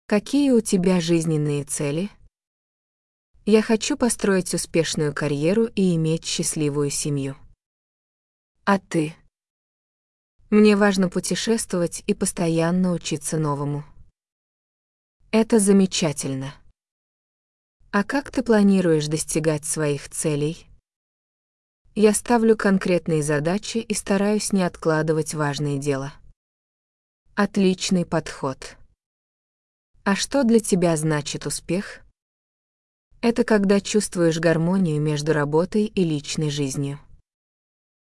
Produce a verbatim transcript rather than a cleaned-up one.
Какие у тебя жизненные цели? Я хочу построить успешную карьеру и иметь счастливую семью. А ты? Мне важно путешествовать и постоянно учиться новому. Это замечательно. А как ты планируешь достигать своих целей? Я ставлю конкретные задачи и стараюсь не откладывать важные дела. Отличный подход. А что для тебя значит успех? Это когда чувствуешь гармонию между работой и личной жизнью.